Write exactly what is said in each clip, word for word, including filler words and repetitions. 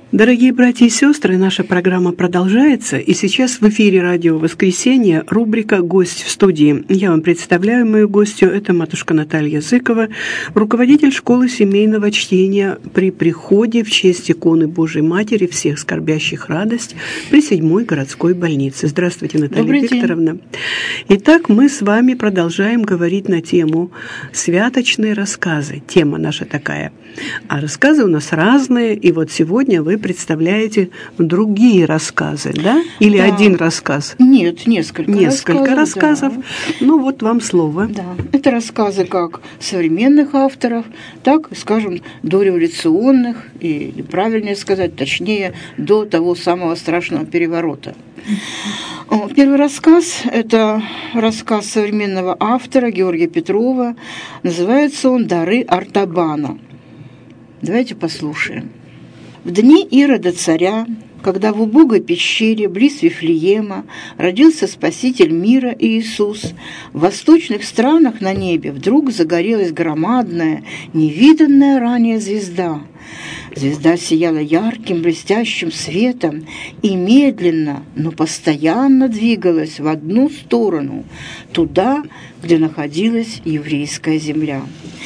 Дорогие братья и сестры, наша программа продолжается, и сейчас в эфире радио «Воскресенье» рубрика «Гость в студии». Я вам представляю мою гостью, это матушка Наталья Зыкова, руководитель школы семейного чтения при приходе в честь иконы Божией Матери всех скорбящих радость при седьмой городской больнице. Здравствуйте, Наталья Добрый Викторовна. День. Итак, мы с вами продолжаем говорить на тему «Святочные рассказы». Тема наша такая. А рассказы у нас разные, и вот сегодня вы представляете другие рассказы, да? Или да. один рассказ? Нет, несколько, несколько рассказов. рассказов. Да. Ну вот вам слово. Да, это рассказы как современных авторов, так, скажем, дореволюционных, или правильнее сказать, точнее, до того самого страшного переворота. Первый рассказ – это рассказ современного автора Георгия Петрова. Называется он «Дары Артабана». Давайте послушаем. В дни Ирода царя, когда в убогой пещере близ Вифлеема родился Спаситель мира Иисус, в восточных странах на небе вдруг загорелась громадная, невиданная ранее звезда. Звезда сияла ярким блестящим светом и медленно, но постоянно двигалась в одну сторону, туда, где находилась еврейская земля.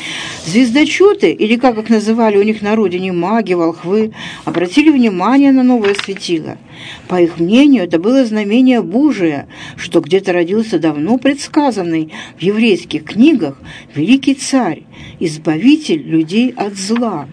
Звездочеты, или как их называли у них на родине маги, волхвы, обратили внимание на новое светило. По их мнению, это было знамение Божие, что где-то родился давно предсказанный в еврейских книгах великий царь, избавитель людей от зла,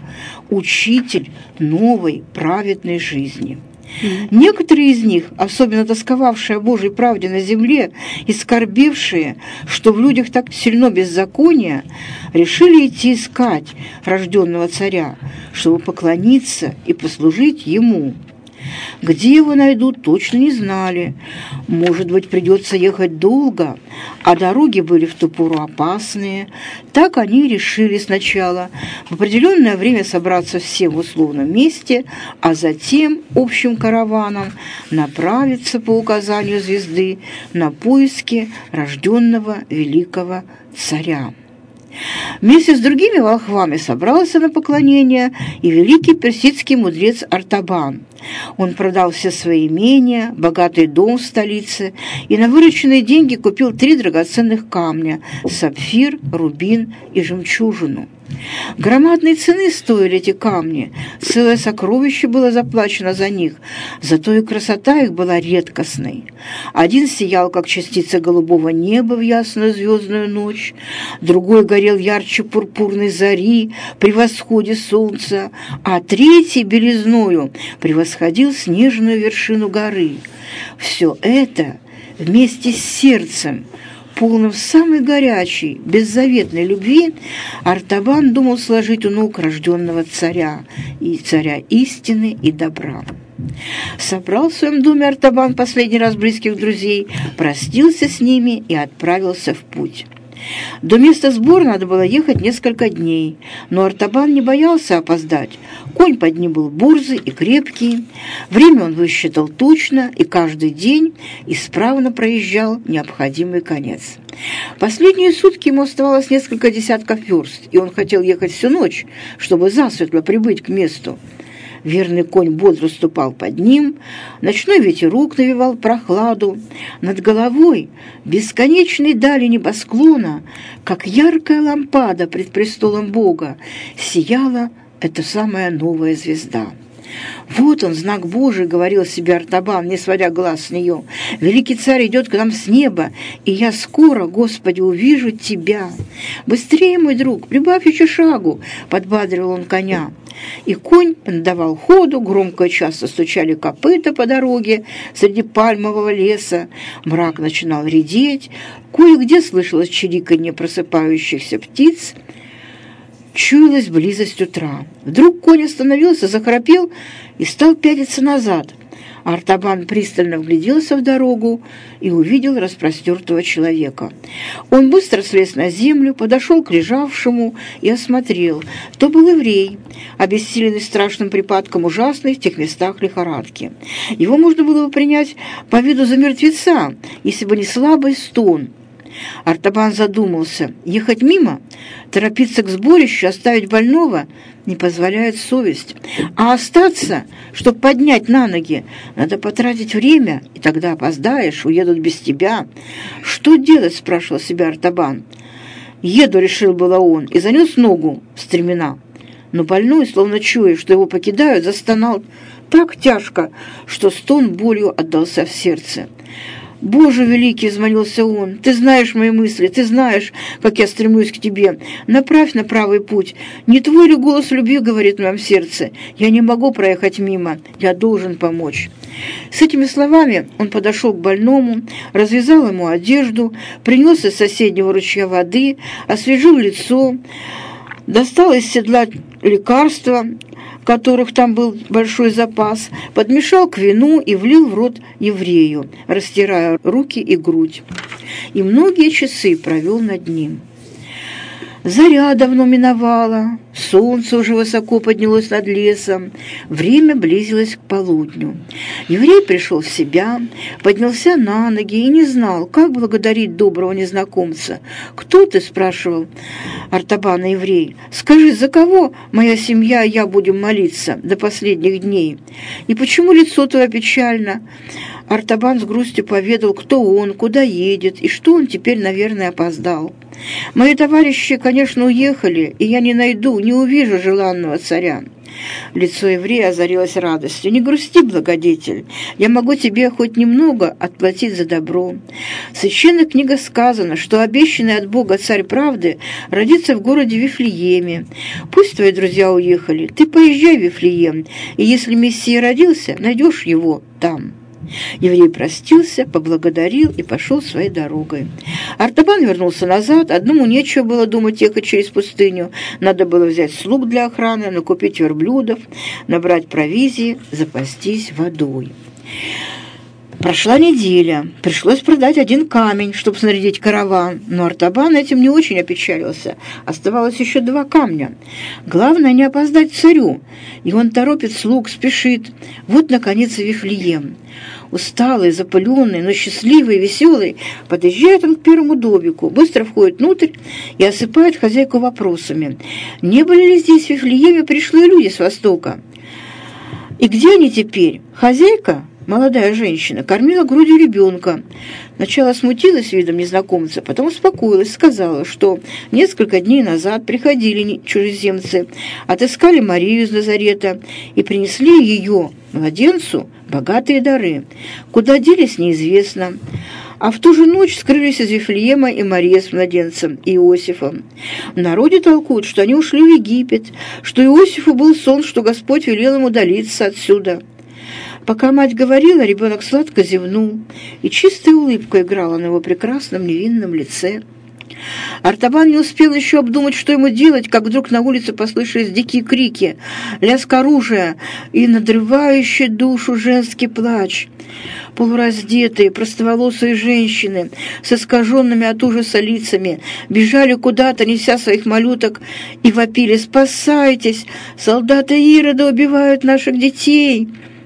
учитель новой праведной жизни. Некоторые из них, особенно тосковавшие о Божьей правде на земле и скорбевшие, что в людях так сильно беззаконие, решили идти искать рожденного царя, чтобы поклониться и послужить ему. Где его найдут, точно не знали. Может быть, придется ехать долго, а дороги были в ту пору опасные. Так они решили сначала в определенное время собраться всем в условном месте, а затем общим караваном направиться по указанию звезды на поиски рожденного великого царя. Вместе с другими волхвами собрался на поклонение и великий персидский мудрец Артабан. Он продал все свои имения, богатый дом в столице и на вырученные деньги купил три драгоценных камня – сапфир, рубин и жемчужину. Громадной цены стоили эти камни, целое сокровище было заплачено за них, зато и красота их была редкостной. Один сиял, как частица голубого неба в ясную звездную ночь, другой горел ярче пурпурной зари при восходе солнца, а третий белизною превосходил снежную вершину горы. Все это вместе с сердцем, полным самой горячей, беззаветной любви, Артабан думал сложить у ног рожденного царя, и царя истины и добра. Собрал в своем доме Артабан последний раз близких друзей, простился с ними и отправился в путь. До места сбора надо было ехать несколько дней, но Артабан не боялся опоздать. Конь под ним был борзый и крепкий. Время он высчитал точно и каждый день исправно проезжал необходимый конец. Последние сутки ему оставалось несколько десятков верст, и он хотел ехать всю ночь, чтобы засветло прибыть к месту. Верный конь бодро ступал под ним, ночной ветерок навевал прохладу. Над головой бесконечной дали небосклона, как яркая лампада пред престолом Бога, сияла эта самая новая звезда. «Вот он, знак Божий», — говорил себе Артабан, не сводя глаз с нее. «Великий царь идет к нам с неба, и я скоро, Господи, увижу тебя. Быстрее, мой друг, прибавь еще шагу», — подбадривал он коня. И конь надавал ходу, громко и часто стучали копыта по дороге среди пальмового леса. Мрак начинал редеть, кое-где слышалось чириканье просыпающихся птиц. Чуялась близость утра. Вдруг конь остановился, захрапел и стал пятиться назад. Артабан пристально вгляделся в дорогу и увидел распростертого человека. Он быстро слез на землю, подошел к лежавшему и осмотрел. То был еврей, обессиленный страшным припадком ужасной в тех местах лихорадки. Его можно было бы принять по виду за мертвеца, если бы не слабый стон. Артабан задумался. Ехать мимо, торопиться к сборищу, оставить больного не позволяет совесть. А остаться, чтобы поднять на ноги, надо потратить время, и тогда опоздаешь, уедут без тебя. Что делать, спрашивал себя Артабан. Еду, решил было он, и занес ногу в стремена. Но больной, словно чуя, что его покидают, застонал так тяжко, что стон болью отдался в сердце. «Боже великий!» — взмолился он. «Ты знаешь мои мысли, ты знаешь, как я стремлюсь к тебе. Направь на правый путь. Не твой ли голос любви говорит в моем сердце? Я не могу проехать мимо. Я должен помочь». С этими словами он подошел к больному, развязал ему одежду, принес из соседнего ручья воды, освежил лицо, достал из седла лекарства, которых там был большой запас, подмешал к вину и влил в рот еврею, растирая руки и грудь. И многие часы провел над ним. Заря давно миновала, солнце уже высоко поднялось над лесом, время близилось к полудню. Еврей пришел в себя, поднялся на ноги и не знал, как благодарить доброго незнакомца. «Кто ты?» — спрашивал Артабана еврей. «Скажи, за кого моя семья и я будем молиться до последних дней? И почему лицо твое печально?» Артабан с грустью поведал, кто он, куда едет и что он теперь, наверное, опоздал. «Мои товарищи, конечно, уехали, и я не найду, не увижу желанного царя». Лицо еврея озарилось радостью. «Не грусти, благодетель, я могу тебе хоть немного отплатить за добро. В священной книге сказано, что обещанный от Бога царь правды родится в городе Вифлееме. Пусть твои друзья уехали, ты поезжай в Вифлеем, и если Мессия родился, найдешь его там». Еврей простился, поблагодарил и пошел своей дорогой. Артабан вернулся назад. Одному нечего было думать ехать через пустыню. Надо было взять слуг для охраны, накупить верблюдов, набрать провизии, запастись водой. Прошла неделя. Пришлось продать один камень, чтобы снарядить караван. Но Артабан этим не очень опечалился. Оставалось еще два камня. Главное не опоздать к царю. И он торопит слуг, спешит. Вот, наконец, и Вифлеем. Усталый, запыленный, но счастливый и веселый, подъезжает он к первому домику, быстро входит внутрь и осыпает хозяйку вопросами. Не были ли здесь в Вифлееме пришлые люди с востока? И где они теперь? Хозяйка, молодая женщина, кормила грудью ребенка. Сначала смутилась видом незнакомца, потом успокоилась, сказала, что несколько дней назад приходили чужеземцы, отыскали Марию из Назарета и принесли ее, младенцу, богатые дары. Куда делись, неизвестно. А в ту же ночь скрылись из Вифлеема и Мария с младенцем, Иосифом. В народе толкуют, что они ушли в Египет, что Иосифу был сон, что Господь велел ему удалиться отсюда. Пока мать говорила, ребенок сладко зевнул, и чистая улыбка играла на его прекрасном невинном лице. Артабан не успел еще обдумать, что ему делать, как вдруг на улице послышались дикие крики, лязг оружия и надрывающий душу женский плач. Полураздетые, простоволосые женщины с искаженными от ужаса лицами бежали куда-то, неся своих малюток, и вопили: «Спасайтесь! Солдаты Ирода убивают наших детей!»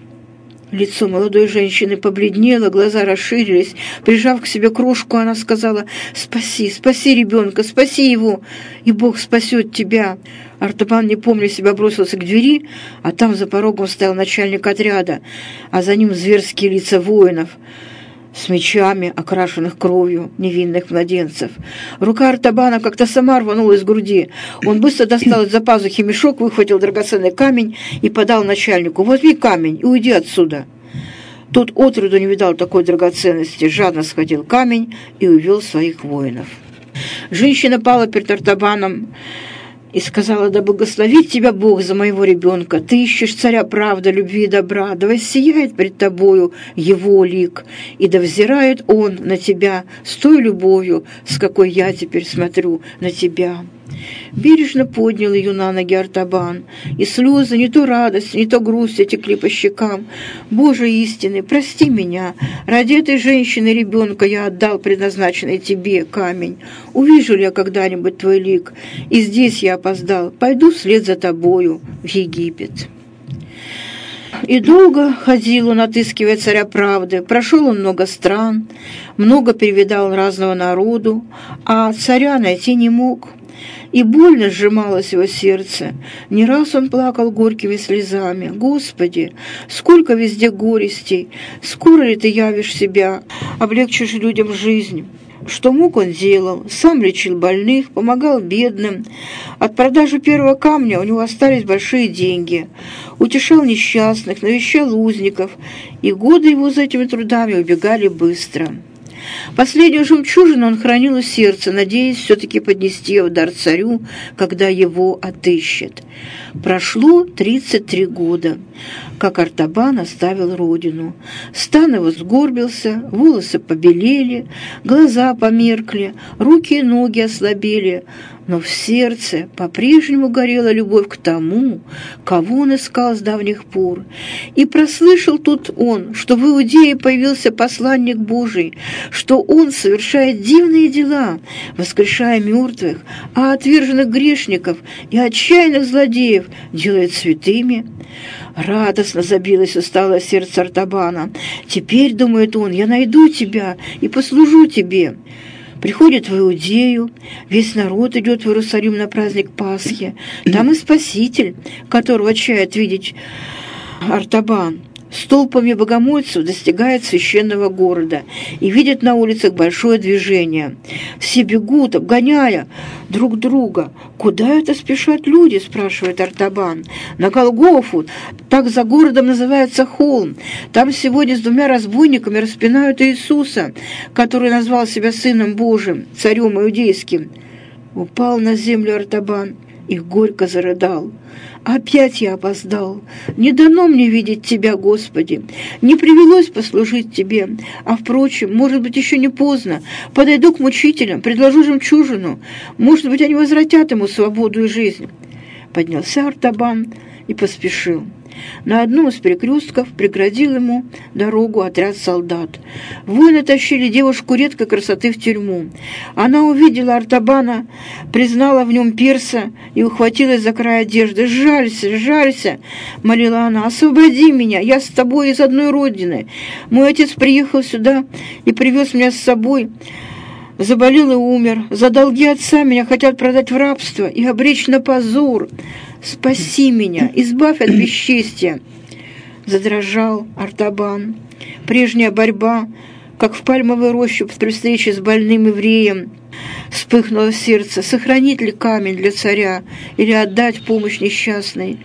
Лицо молодой женщины побледнело, глаза расширились. Прижав к себе кружку, она сказала: «Спаси, спаси ребенка, спаси его, и Бог спасет тебя». Артабан, не помня себя, бросился к двери, а там за порогом стоял начальник отряда, а за ним зверские лица воинов с мечами, окрашенных кровью невинных младенцев. Рука Артабана как-то сама рванула из груди. Он быстро достал из-за пазухи мешок, выхватил драгоценный камень и подал начальнику: «Возьми камень и уйди отсюда». Тот отроду не видал такой драгоценности, жадно схватил камень и увел своих воинов. Женщина пала перед Артабаном и сказала: «Да благословит тебя Бог за моего ребенка. Ты ищешь царя правды, любви и добра. Да воссияет пред тобою его лик, и да взирает он на тебя с той любовью, с какой я теперь смотрю на тебя». Бережно поднял ее на ноги Артабан, и слезы, не то радость, не то грусть, текли по щекам. «Боже истины, прости меня, ради этой женщины и ребенка я отдал предназначенный тебе камень. Увижу ли я когда-нибудь твой лик? И здесь я опоздал, пойду вслед за тобою в Египет». И долго ходил он, отыскивая царя правды. Прошел он много стран, много перевидал разного народу, а царя найти не мог. И больно сжималось его сердце. Не раз он плакал горькими слезами. «Господи, сколько везде горестей! Скоро ли ты явишь себя, облегчишь людям жизнь?» Что мог, он делал. Сам лечил больных, помогал бедным. От продажи первого камня у него остались большие деньги. Утешал несчастных, навещал узников. И годы его за этими трудами убегали быстро. Последнюю жемчужину он хранил у сердца, надеясь все-таки поднести в дар царю, когда его отыщет. Прошло тридцать три года, как Артабан оставил родину. Стан его сгорбился, волосы побелели, глаза померкли, руки и ноги ослабели, но в сердце по-прежнему горела любовь к тому, кого он искал с давних пор. И прослышал тут он, что в Иудее появился посланник Божий, что он совершает дивные дела, воскрешая мертвых, а отверженных грешников и отчаянных злодеев делает святыми. Радостно забилось усталое сердце Артабана. «Теперь, — думает он, — я найду тебя и послужу тебе». Приходит в Иудею, весь народ идет в Иерусалим на праздник Пасхи. Там и Спаситель, которого чает видеть Артабан. С толпами богомольцев достигает священного города и видит на улицах большое движение. Все бегут, обгоняя друг друга. «Куда это спешат люди?» – спрашивает Артабан. «На Голгофу, так за городом называется холм. Там сегодня с двумя разбойниками распинают Иисуса, который назвал себя Сыном Божиим, царем иудейским». Упал на землю Артабан и горько зарыдал. «Опять я опоздал. Не дано мне видеть Тебя, Господи. Не привелось послужить Тебе. А, впрочем, может быть, еще не поздно. Подойду к мучителям, предложу жемчужину. Может быть, они возвратят ему свободу и жизнь». Поднялся Артабан и поспешил. На одном из перекрестков преградил ему дорогу отряд солдат. Воины тащили девушку редкой красоты в тюрьму. Она увидела Артабана, признала в нем перса и ухватилась за край одежды. «Жалься, жалься!» — молила она. «Освободи меня, я с тобой из одной родины. Мой отец приехал сюда и привез меня с собой. Заболел и умер. За долги отца меня хотят продать в рабство и обречь на позор. Спаси меня, избавь от бесчестия». Задрожал Артабан. Прежняя борьба, как в пальмовой роще при встрече с больным евреем, вспыхнуло в сердце. Сохранить ли камень для царя или отдать помощь несчастной?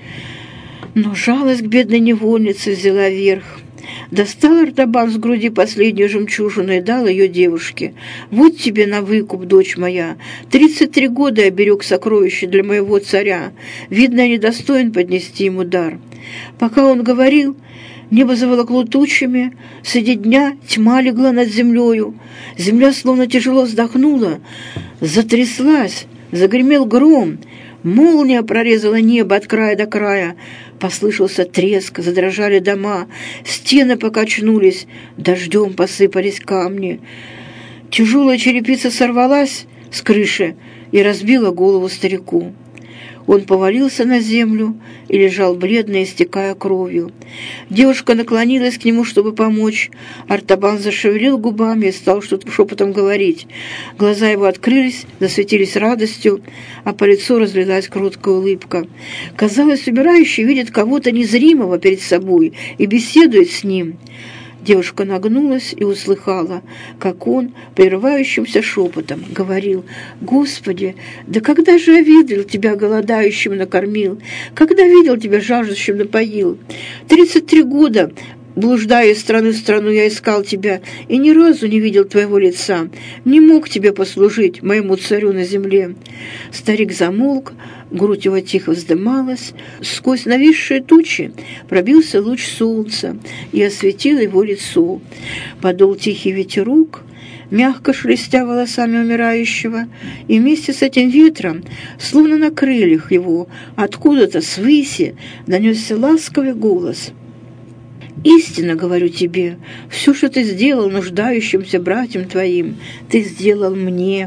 Но жалость к бедной невольнице взяла верх. Достал Артабан с груди последнюю жемчужину и дал ее девушке. «Вот тебе на выкуп, дочь моя. Тридцать три года я берег сокровища для моего царя. Видно, я недостоин поднести ему дар». Пока он говорил, небо заволокло тучами, среди дня тьма легла над землею. Земля словно тяжело вздохнула, затряслась, загремел гром. Молния прорезала небо от края до края. Послышался треск, задрожали дома, стены покачнулись, дождем посыпались камни. Тяжелая черепица сорвалась с крыши и разбила голову старику. Он повалился на землю и лежал бледно, истекая кровью. Девушка наклонилась к нему, чтобы помочь. Артабан зашевелил губами и стал что-то шепотом говорить. Глаза его открылись, засветились радостью, а по лицу разлилась кроткая улыбка. Казалось, умирающий видит кого-то незримого перед собой и беседует с ним. Девушка нагнулась и услыхала, как он, прерывающимся шепотом, говорил: «Господи, да когда же я видел тебя голодающим накормил? Когда видел тебя жаждущим напоил? Тридцать три года, блуждая из страны в страну, я искал тебя и ни разу не видел твоего лица. Не мог тебе послужить, моему царю на земле». Старик замолк, грудь его тихо вздымалась, сквозь нависшие тучи пробился луч солнца и осветил его лицо. Подул тихий ветерок, мягко шелестя волосами умирающего, и вместе с этим ветром, словно на крыльях его, откуда-то свыси донесся ласковый голос: «Истинно говорю тебе, все, что ты сделал нуждающимся братьям твоим, ты сделал мне.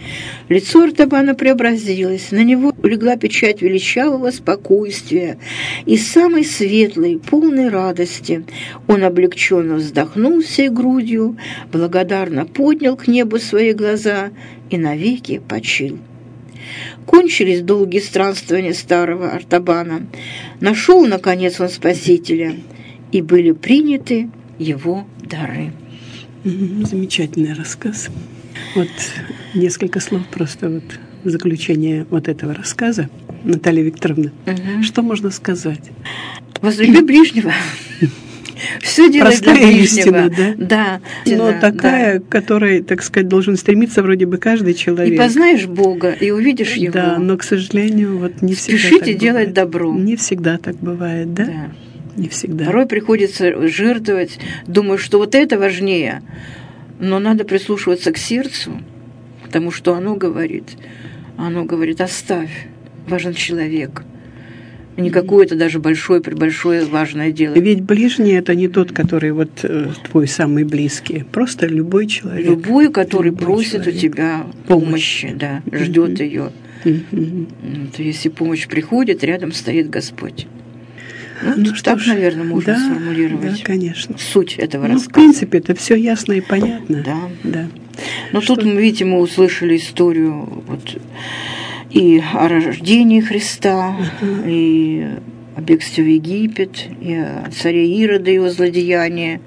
Лицо Артабана преобразилось, на него легла печать величавого спокойствия, и самой светлой, полной радости он облегченно вздохнул всей грудью, благодарно поднял к небу свои глаза и навеки почил. Кончились долгие странствования старого Артабана. Нашел, наконец, он Спасителя, и были приняты его дары. Замечательный рассказ. Вот несколько слов просто вот в заключение вот этого рассказа. Наталья Викторовна, угу. Что можно сказать? Возлюби ближнего. Все делай для ближнего. Истина, да? Да. Но да, такая, да. Которой, так сказать, должен стремиться вроде бы каждый человек. И познаешь Бога, и увидишь Его. Да, но, к сожалению, вот не всегда Спешите так делать бывает. Добро. Не всегда так бывает, да? Да. Не всегда. Порой приходится жертвовать, думаю, что вот это важнее, но надо прислушиваться к сердцу, потому что оно говорит, оно говорит, оставь, важен человек. Не какое-то даже большое-пребольшое важное дело. Ведь ближний – это не тот, который вот э, твой самый близкий, просто любой человек. Любой, который любой просит человек. У тебя помощи, помощи да, ждет mm-hmm. ее. Mm-hmm. То если помощь приходит, рядом стоит Господь. Ну, ну так, ж, наверное, можно да, сформулировать. Да, конечно. Суть этого ну, рассказа. В принципе, это все ясно и понятно. Да. да. Но что... тут, мы, видите, мы услышали историю вот, и о рождении Христа, uh-huh. и о бегстве в Египет, и о царе Ирода, его злодеяние,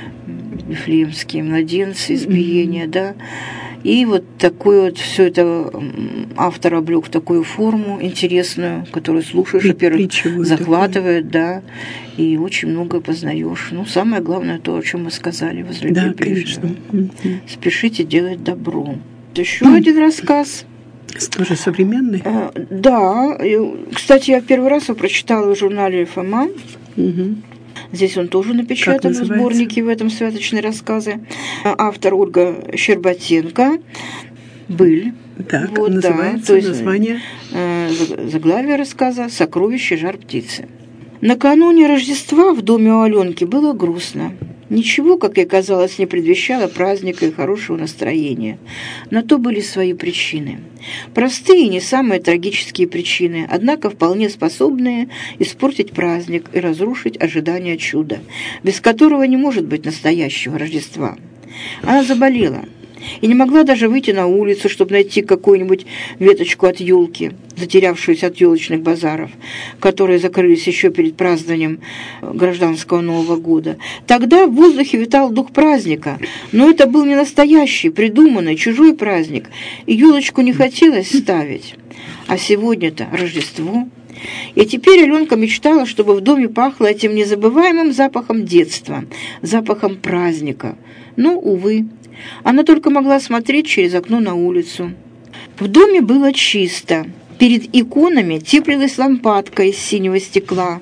вифлеемские младенцы, избиения, uh-huh. да. И вот такой вот все это автор облёк в такую форму интересную, которую слушаешь, во-первых, захватывает, да, и очень много познаешь. Ну, самое главное то, о чем мы сказали, возлюби да, ближнего. Конечно. Спешите делать добро. Еще mm. один рассказ. Тоже современный? А, да. Кстати, я первый раз его прочитала в журнале эф эм а. Угу. Здесь он тоже напечатан в сборнике, в этом «Святочные рассказы». Автор Ольга Щербатенко. «Быль». Так, вот, называется, да, то есть, название? Заглавие рассказа «Сокровище жар-птицы». Накануне Рождества в доме у Аленки было грустно. Ничего, как ей казалось, не предвещало праздника и хорошего настроения. На то были свои причины. Простые и не самые трагические причины, однако вполне способные испортить праздник и разрушить ожидание чуда, без которого не может быть настоящего Рождества. Она заболела и не могла даже выйти на улицу, чтобы найти какую-нибудь веточку от елки, затерявшуюся от елочных базаров, которые закрылись еще перед празднованием гражданского Нового года. Тогда в воздухе витал дух праздника, но это был не настоящий, придуманный, чужой праздник, и елочку не хотелось ставить. А сегодня-то Рождество. И теперь Аленка мечтала, чтобы в доме пахло этим незабываемым запахом детства, запахом праздника. Но, увы, она только могла смотреть через окно на улицу. В доме было чисто. Перед иконами теплилась лампадка из синего стекла.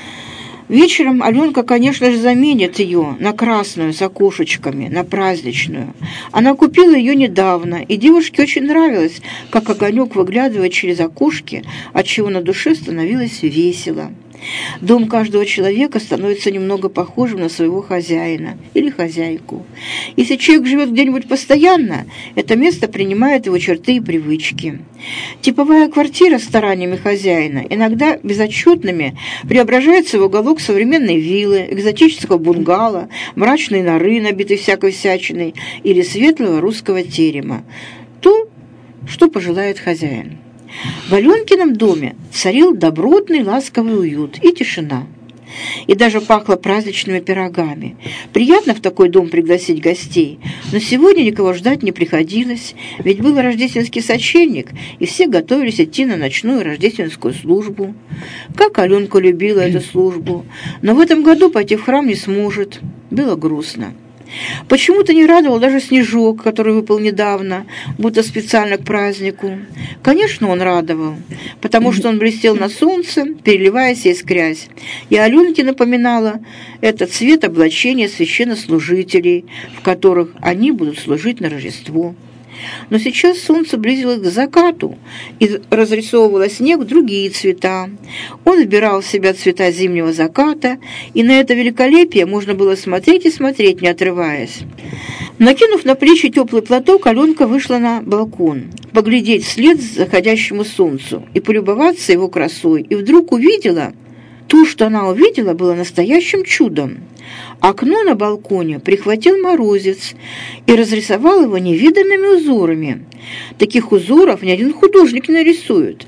Вечером Аленка, конечно же, заменит ее на красную с окошечками, на праздничную. Она купила ее недавно, и девушке очень нравилось, как огонек выглядывает через окошки, отчего на душе становилось весело. Дом каждого человека становится немного похожим на своего хозяина или хозяйку. Если человек живет где-нибудь постоянно, это место принимает его черты и привычки. Типовая квартира стараниями хозяина, иногда безотчетными, преображается в уголок современной виллы, экзотического бунгало, мрачной норы, набитой всякой всячиной, или светлого русского терема. То, что пожелает хозяин. В Аленкином доме царил добротный ласковый уют и тишина. И даже пахло праздничными пирогами. Приятно в такой дом пригласить гостей, но сегодня никого ждать не приходилось, ведь был рождественский сочельник, и все готовились идти на ночную рождественскую службу. Как Аленка любила эту службу, но в этом году пойти в храм не сможет. Было грустно. Почему-то не радовал даже снежок, который выпал недавно, будто специально к празднику. Конечно, он радовал, потому что он блестел на солнце, переливаясь и искрясь. И Аленке напоминала это цвет облачения священнослужителей, в которых они будут служить на Рождество. Но сейчас солнце близилось к закату и разрисовывало снег в другие цвета. Он вбирал в себя цвета зимнего заката, и на это великолепие можно было смотреть и смотреть, не отрываясь. Накинув на плечи теплый платок, Аленка вышла на балкон, поглядеть вслед заходящему солнцу и полюбоваться его красой, и вдруг увидела... То, что она увидела, было настоящим чудом. Окно на балконе прихватил морозец и разрисовал его невиданными узорами. Таких узоров ни один художник не нарисует.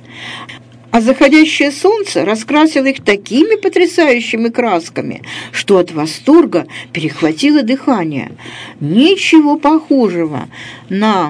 А заходящее солнце раскрасило их такими потрясающими красками, что от восторга перехватило дыхание. Ничего похожего на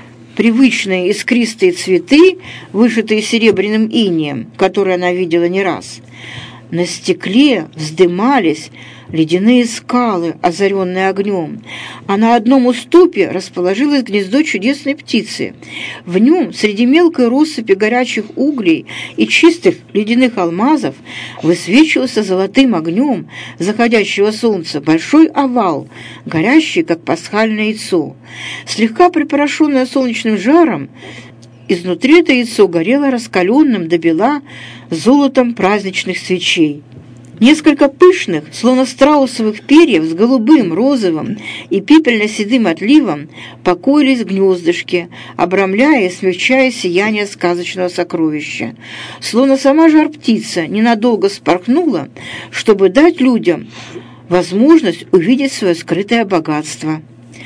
привычные искристые цветы, вышитые серебряным инеем, которые она видела не раз. На стекле вздымались ледяные скалы, озаренные огнем, а на одном уступе расположилось гнездо чудесной птицы. В нем, среди мелкой россыпи горячих углей и чистых ледяных алмазов, высвечивался золотым огнем заходящего солнца большой овал, горящий, как пасхальное яйцо. Слегка припорошенное солнечным жаром, изнутри это яйцо горело раскаленным до бела золотом праздничных свечей. Несколько пышных, словно страусовых перьев с голубым, розовым и пепельно-седым отливом покоились в гнездышке, обрамляя и смягчая сияние сказочного сокровища. Словно сама жар-птица ненадолго вспорхнула, чтобы дать людям возможность увидеть свое скрытое богатство.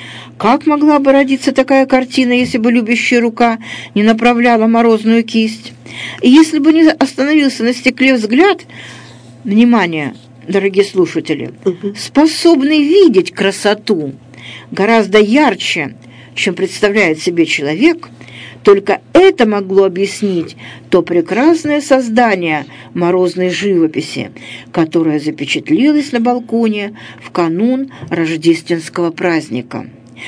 Как могла бы родиться такая картина, если бы любящая рука не направляла морозную кисть? И если бы не остановился на стекле взгляд, внимание, дорогие слушатели, способный видеть красоту гораздо ярче, чем представляет себе человек, только это могло объяснить то прекрасное создание морозной живописи, которое запечатлелось на балконе в канун рождественского праздника.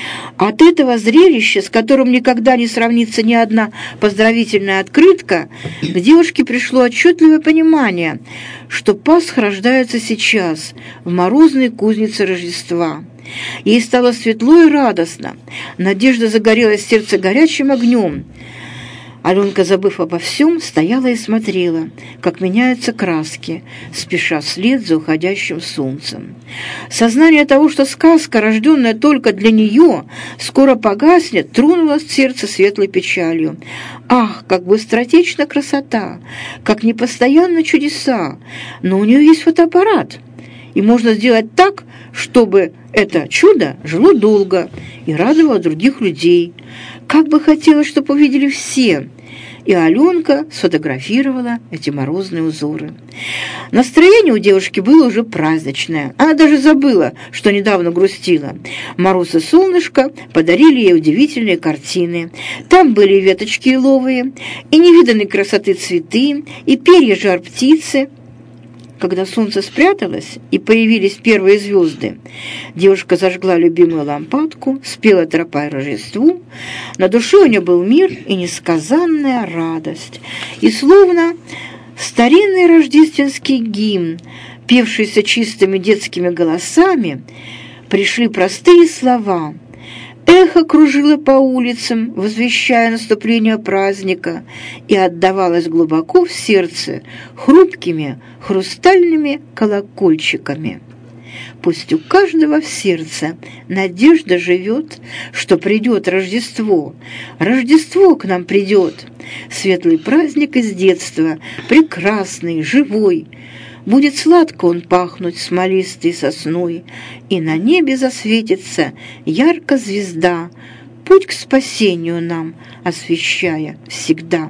От этого зрелища, с которым никогда не сравнится ни одна поздравительная открытка, к девушке пришло отчетливое понимание, что Пасха рождается сейчас, в морозной кузнице Рождества. Ей стало светло и радостно, надежда загорелась в сердце горячим огнем. Аленка, забыв обо всем, стояла и смотрела, как меняются краски, спеша вслед за уходящим солнцем. Сознание того, что сказка, рожденная только для нее, скоро погаснет, тронуло сердце светлой печалью. Ах, как быстротечна красота, как непостоянны чудеса, но у нее есть фотоаппарат, и можно сделать так, чтобы это чудо жило долго и радовало других людей. Как бы хотелось, чтобы увидели все. И Аленка сфотографировала эти морозные узоры. Настроение у девушки было уже праздничное. Она даже забыла, что недавно грустила. Мороз и солнышко подарили ей удивительные картины. Там были и веточки еловые, и невиданной красоты цветы, и перья жар-птицы. Когда солнце спряталось и появились первые звезды, девушка зажгла любимую лампадку, спела тропа Рождеству. На душе у нее был мир и несказанная радость. И словно старинный рождественский гимн, певшийся чистыми детскими голосами, пришли простые слова. Эхо кружило по улицам, возвещая наступление праздника, и отдавалось глубоко в сердце хрупкими хрустальными колокольчиками. Пусть у каждого в сердце надежда живет, что придет Рождество. Рождество к нам придет. Светлый праздник из детства, прекрасный, живой. Будет сладко он пахнуть смолистой сосной, и на небе засветится ярко звезда, путь к спасению нам освещая всегда.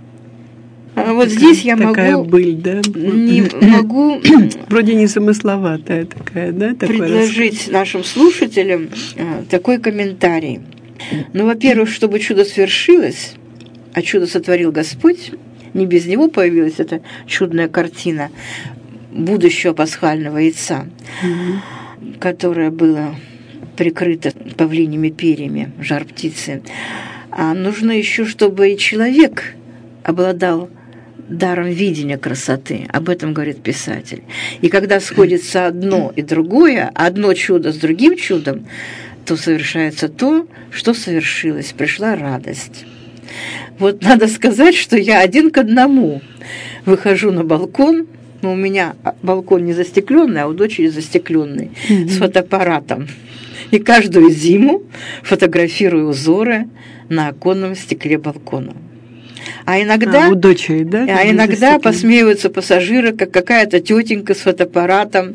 А вот такая, здесь я такая могу... быль, да? Не могу... Вроде незамысловатая такая, да? Предложить рассказ нашим слушателям такой комментарий. Ну, во-первых, чтобы чудо свершилось, а чудо сотворил Господь, не без него появилась эта чудная картина будущего пасхального яйца, mm-hmm. которое было прикрыто павлиньими перьями жар-птицы. А нужно еще, чтобы и человек обладал даром видения красоты. Об этом говорит писатель. И когда сходится одно и другое, одно чудо с другим чудом, то совершается то, что совершилось. Пришла радость. Вот надо сказать, что я один к одному выхожу на балкон Но у меня балкон не застекленный, а у дочери застекленный, mm-hmm. с фотоаппаратом. И каждую зиму фотографирую узоры на оконном стекле балкона. А иногда, а, у дочери, да, а иногда посмеиваются пассажиры, как какая-то тетенька с фотоаппаратом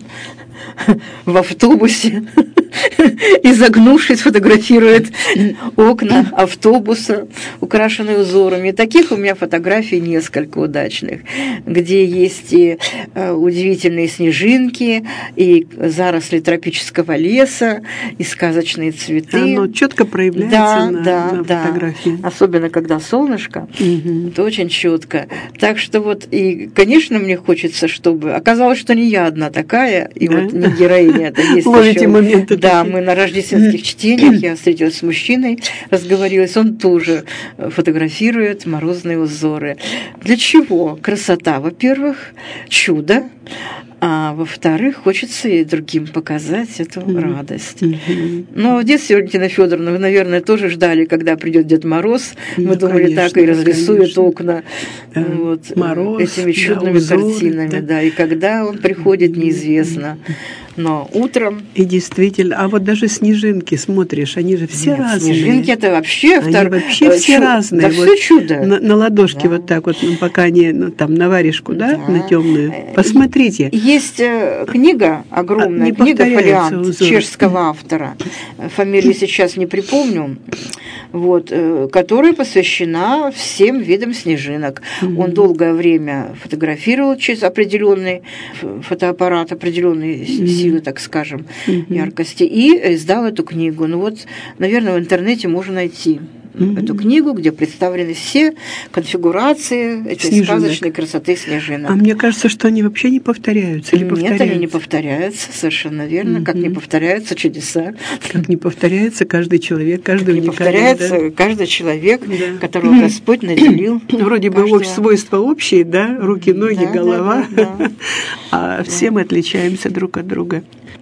в автобусе, изогнувшись, фотографирует окна автобуса, украшенные узорами. Таких у меня фотографий несколько удачных, где есть и удивительные снежинки, и заросли тропического леса, и сказочные цветы. Оно четко проявляется да, на, да, на да. фотографии. Особенно, когда солнышко, угу. это очень четко. Так что вот, и, конечно, мне хочется, чтобы... Оказалось, что не я одна такая, и да? вот не героиня, это есть ловите еще... моменты. Да, мы на рождественских чтениях, я встретилась с мужчиной, разговорилась, он тоже фотографирует морозные узоры. Для чего? Красота, во-первых, чудо, а во-вторых, хочется и другим показать эту mm-hmm. радость. Mm-hmm. Но в детстве Валентина Федоровна, вы, наверное, тоже ждали, когда придет Дед Мороз. Мы ну, думали, конечно, так и разрисует конечно. окна да. вот, Мороз, этими чудными да, узор, картинами. Да. Да. И когда он приходит, неизвестно. Но утром... И действительно, а вот даже снежинки, смотришь, они же все Нет, разные. Снежинки это вообще... Они втор... вообще все Чу... разные. Да вот все чудо. На, на ладошке да. вот так вот, ну, пока не ну, там на варежку, да, да. на темную. Посмотрите. Есть книга огромная, а, книга «Фолиант» чешского автора. Фамилию сейчас не припомню. Вот, которая посвящена всем видам снежинок. Mm-hmm. Он долгое время фотографировал через определенный фотоаппарат, определенные mm-hmm. силы, так скажем, mm-hmm. яркости, и издал эту книгу. Ну вот, наверное, в интернете можно найти mm-hmm. эту книгу, где представлены все конфигурации этой снежинок. Сказочной красоты снежинок. А мне кажется, что они вообще не повторяются или Нет, повторяются? они не повторяются, совершенно верно, mm-hmm. как не повторяются чудеса. Как не повторяется каждый человек, каждый как не повторяется да? каждый человек, да. которого mm-hmm. Господь наделил. Вроде каждого... бы свойства общие, да, руки, ноги, да, голова, да, да, да. а все мы отличаемся друг от друга.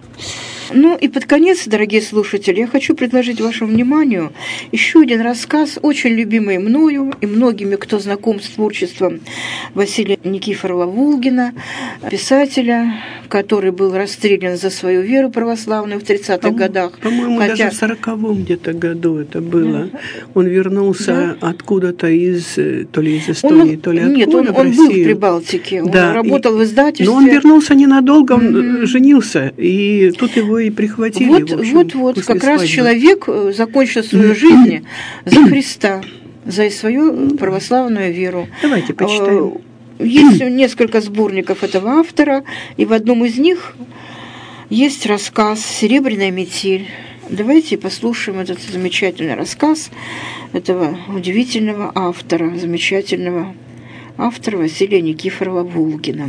Ну и под конец, дорогие слушатели, я хочу предложить вашему вниманию еще один рассказ, очень любимый мною и многими, кто знаком с творчеством Василия Никифорова-Вулгина, писателя, который был расстрелян за свою веру православную в тридцатых По- годах. По-моему, Хотя... даже в сороковом где-то году это было. Да. Он вернулся да. откуда-то из, то ли из Эстонии, он, то ли откуда Нет, он, в он был в Россию. Прибалтике, да. он работал и... в издательстве. Но он вернулся ненадолго, он mm-hmm. женился, и тут его и прихватили. Вот, в общем, вот, вот, как свадьбы. раз человек закончил свою жизнь за Христа, за свою православную веру. Давайте почитаем. Есть несколько сборников этого автора, и в одном из них есть рассказ «Серебряная метель». Давайте послушаем этот замечательный рассказ этого удивительного автора, замечательного автора Василия Никифорова-Вулгина.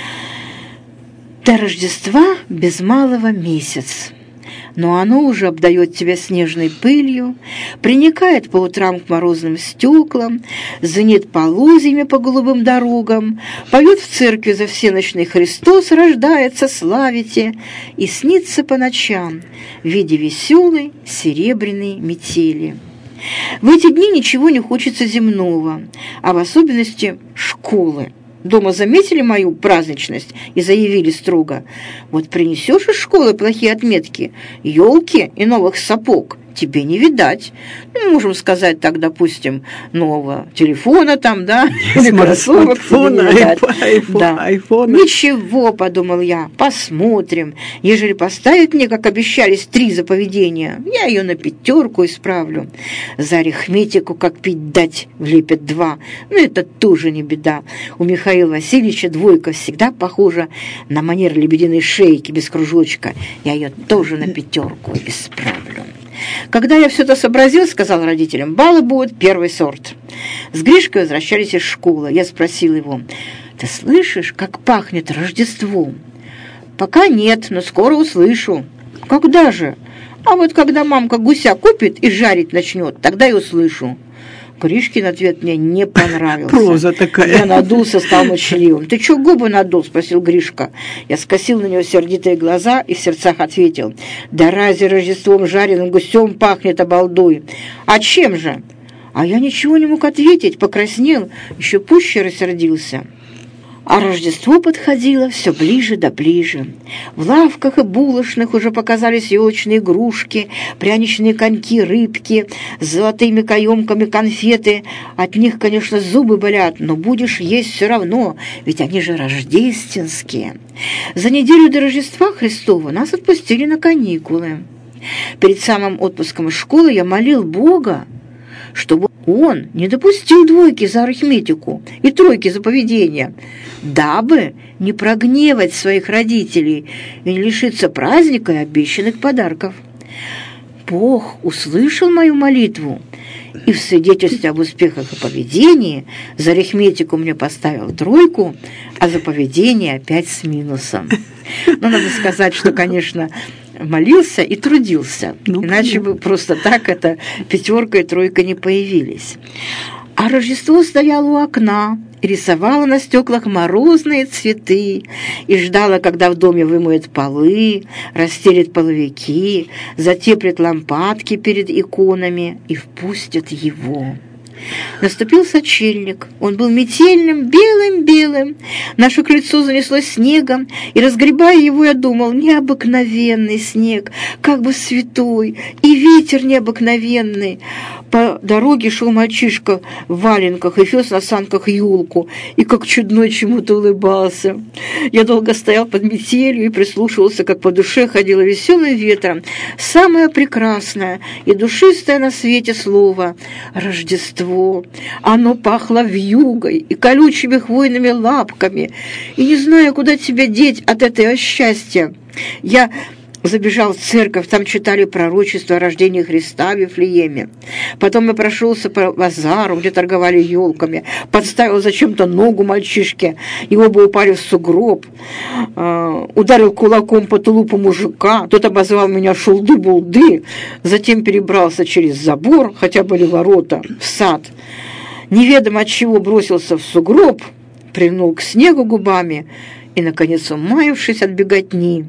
До Рождества без малого месяц, но оно уже обдает тебя снежной пылью, приникает по утрам к морозным стеклам, звенит полозьями по голубым дорогам, поет в церкви за всенощный Христос рождается, славите, и снится по ночам в виде веселой серебряной метели. В эти дни ничего не хочется земного, а в особенности школы. Дома заметили мою праздничность и заявили строго: вот принесешь из школы плохие отметки, елки и новых сапог тебе не видать. Ну, можем сказать так, допустим, нового телефона там, да, или кроссовок тебе не видать. Да. Ничего, подумал я, посмотрим. Ежели поставят мне, как обещались, три заповедения, я ее на пятерку исправлю. За арифметику, как пить дать, влепят два. Но это тоже не беда. У Михаила Васильевича двойка всегда похожа на манер лебединой шейки без кружочка. Я ее тоже на пятерку исправлю. Когда я все это сообразил, сказал родителям, баллы будут первый сорт. С Гришкой возвращались из школы. Я спросил его: ты слышишь, как пахнет Рождеством? Пока нет, но скоро услышу. Когда же? А вот когда мамка гуся купит и жарить начнет, тогда и услышу. Гришкин ответ мне не понравился. Проза такая. Я надулся, стал молчаливым. «Ты чё губы надул?» – спросил Гришка. Я скосил на него сердитые глаза и в сердцах ответил: «Да разве Рождеством жареным гусем пахнет, обалдуй? А чем же?» А я ничего не мог ответить, покраснел, еще пуще рассердился. А Рождество подходило все ближе да ближе. В лавках и булочных уже показались елочные игрушки, пряничные коньки, рыбки с золотыми каемками конфеты. От них, конечно, зубы болят, но будешь есть все равно, ведь они же рождественские. За неделю до Рождества Христова нас отпустили на каникулы. Перед самым отпуском из школы я молил Бога, чтобы он не допустил двойки за арифметику и тройки за поведение, дабы не прогневать своих родителей и не лишиться праздника и обещанных подарков. Бог услышал мою молитву, и в свидетельстве об успехах и поведении за арифметику мне поставил тройку, а за поведение опять с минусом. Но надо сказать, что, конечно, молился и трудился, ну, иначе бы просто так это пятерка и тройка не появились. А Рождество стояло у окна, рисовала на стеклах морозные цветы и ждала, когда в доме вымоют полы, расстелят половики, затеплят лампадки перед иконами и впустят его. Наступил сочельник. Он был метельным, белым-белым. Наше крыльцо занеслось снегом, и, разгребая его, я думал, необыкновенный снег, как бы святой, и ветер необыкновенный. По дороге шел мальчишка в валенках и вез на санках елку, и как чудной чему-то улыбался. Я долго стоял под метелью и прислушивался, как по душе ходило веселым ветром самое прекрасное и душистое на свете слово — Рождество. Оно пахло вьюгой и колючими хвойными лапками, и не знаю, куда тебя деть от этого счастья. Я забежал в церковь, там читали пророчество о рождении Христа в Вифлееме. Потом я прошелся по базару, где торговали елками, подставил зачем-то ногу мальчишке, его бы упали в сугроб, э, ударил кулаком по тулупу мужика, тот обозвал меня шулды-булды, затем перебрался через забор, хотя были ворота, в сад. Неведомо от чего бросился в сугроб, прильнул к снегу губами и, наконец, умаявшись от беготни,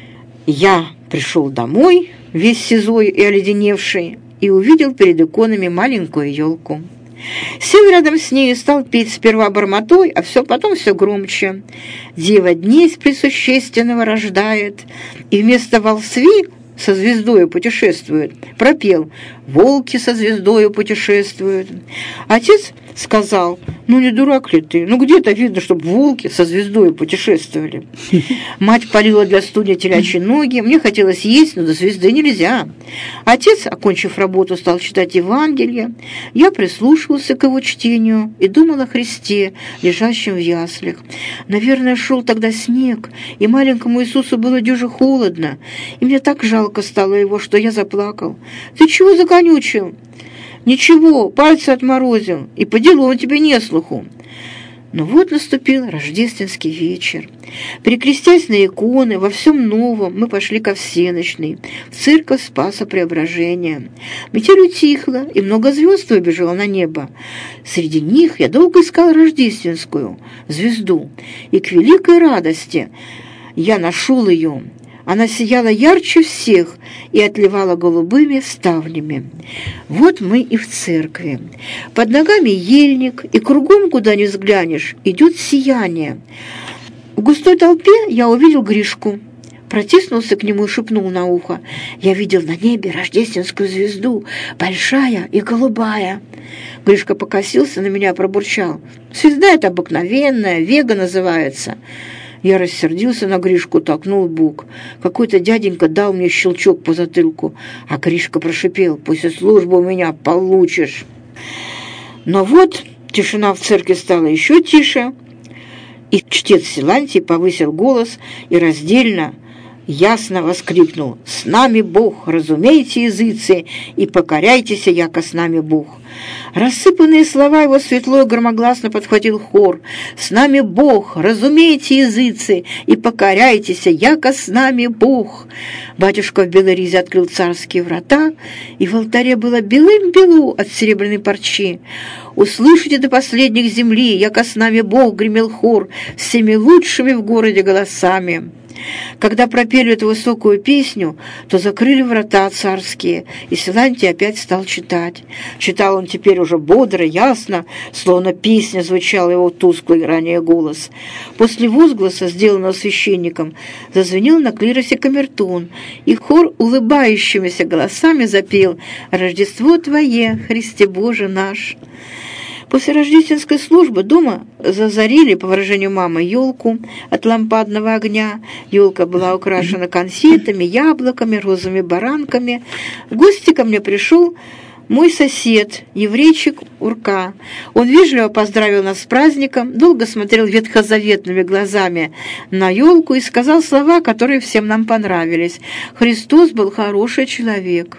я пришел домой, весь сизой и оледеневший, и увидел перед иконами маленькую елку. Сел рядом с ней и стал петь сперва бормотой, а все потом все громче. «Дева днесь пресущественного рождает, и вместо волсви со звездою путешествует». Пропел: «Волки со звездою путешествуют». Отец сказал: «Ну не дурак ли ты? Ну где-то видно, чтобы волки со звездою путешествовали». Мать полила для студня телячьи ноги. Мне хотелось есть, но до звезды нельзя. Отец, окончив работу, стал читать Евангелие. Я прислушивался к его чтению и думал о Христе, лежащем в яслях. Наверное, шел тогда снег, и маленькому Иисусу было дюже холодно, и мне так жалко стало его, что я заплакал. «Ты чего законючил?» «Ничего, пальцы отморозил, и по делу он тебе не слуху». Но вот наступил рождественский вечер. Перекрестясь на иконы, во всем новом, мы пошли ко всенощной, в церковь Спаса Преображения. Метель утихла, и много звезд выбежало на небо. Среди них я долго искал рождественскую звезду, и к великой радости я нашел ее. Она сияла ярче всех и отливала голубыми ставнями. Вот мы и в церкви. Под ногами ельник, и кругом, куда ни взглянешь, идет сияние. В густой толпе я увидел Гришку. Протиснулся к нему и шепнул на ухо: «Я видел на небе рождественскую звезду, большая и голубая». Гришка покосился на меня и пробурчал: «Звезда эта обыкновенная, Вега называется». Я рассердился на Гришку, толкнул в бок. Какой-то дяденька дал мне щелчок по затылку, а Гришка прошипел: «После службы у меня получишь». Но вот тишина в церкви стала еще тише, и чтец Силантий повысил голос и раздельно, ясно воскликнул: «С нами Бог, разумейте, языцы, и покоряйтесь, яко с нами Бог». Рассыпанные слова его светло и громогласно подхватил хор: «С нами Бог, разумейте, языцы, и покоряйтесь, яко с нами Бог». Батюшка в белой ризе открыл царские врата, и в алтаре было белым-белу от серебряной парчи. «Услышите до последних земли, яко с нами Бог», — гремел хор всеми лучшими в городе голосами. Когда пропели эту высокую песню, то закрыли врата царские, и Силантий опять стал читать. Читал он теперь уже бодро, ясно, словно песня звучал его тусклый ранее голос. После возгласа, сделанного священником, зазвенел на клиросе камертон, и хор улыбающимися голосами запел «Рождество Твое, Христе Боже наш». После рождественской службы дома зазарили, по выражению мамы, елку от лампадного огня. Елка была украшена конфетами, яблоками, розовыми баранками. В гости ко мне пришел мой сосед, еврейчик Урка. Он вежливо поздравил нас с праздником, долго смотрел ветхозаветными глазами на елку и сказал слова, которые всем нам понравились. «Христос был хороший человек».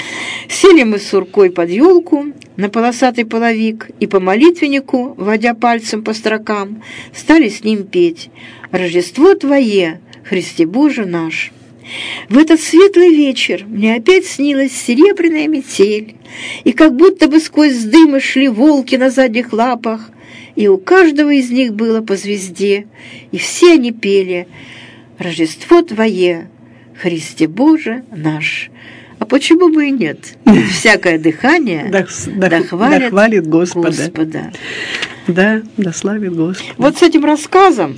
Сели мы с Уркой под елку на полосатый половик и по молитвеннику, водя пальцем по строкам, стали с ним петь «Рождество Твое, Христе Боже наш». В этот светлый вечер мне опять снилась серебряная метель, и как будто бы сквозь дымы шли волки на задних лапах, и у каждого из них было по звезде, и все они пели «Рождество Твое, Христе Боже наш». А почему бы и нет? Всякое дыхание да, дохвалит, дохвалит Господа. Господа. Да, дославит Господа. Вот с этим рассказом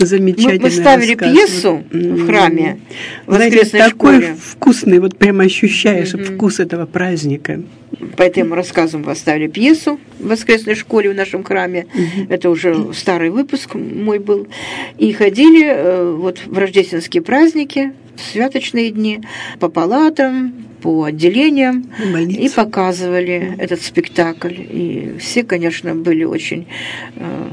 мы, мы ставили рассказ. Пьесу в храме, в воскресной Знаете, такой школе. Вкусный, вот прямо ощущаешь mm-hmm. вкус этого праздника. По этому рассказу мы поставили пьесу в воскресной школе в нашем храме. Mm-hmm. Это уже старый выпуск мой был. И ходили вот в рождественские праздники, в святочные дни, по палатам, по отделениям и показывали mm-hmm. этот спектакль. И все, конечно, были очень э,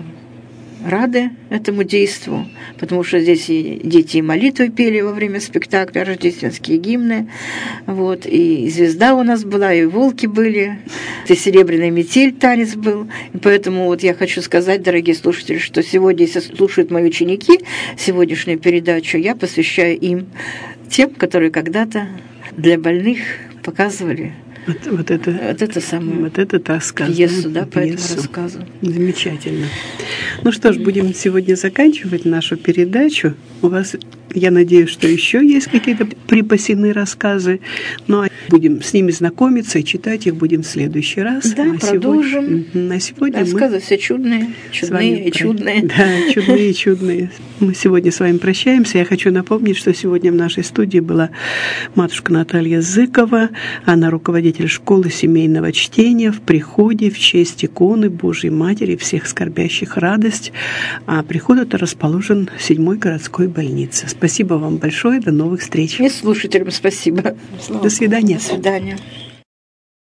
рады этому действу, потому что здесь и дети и молитвы пели во время спектакля, рождественские гимны, вот, и звезда у нас была, и волки были, и серебряная метель танец был. И поэтому вот я хочу сказать, дорогие слушатели, что сегодня, если слушают мои ученики сегодняшнюю передачу, я посвящаю им, тем, которые когда-то для больных показывали Вот, вот, это, вот это самое. Вот этот рассказ. Пьесу, да, по пьесу. этому рассказу. Замечательно. Ну что ж, будем сегодня заканчивать нашу передачу. У вас, я надеюсь, что еще есть какие-то припасены рассказы. Но будем с ними знакомиться и читать их будем в следующий раз. Да, а продолжим. Сегодня, на сегодня рассказы мы все чудные, чудные и про... чудные. Да, чудные и чудные. Мы сегодня с вами прощаемся. Я хочу напомнить, что сегодня в нашей студии была матушка Наталья Зыкова. Она руководитель школы семейного чтения в приходе в честь иконы Божьей Матери всех скорбящих радость. А приход это расположен в седьмой городской больнице. Спасибо вам большое. До новых встреч. И слушателям спасибо. До свидания. До свидания.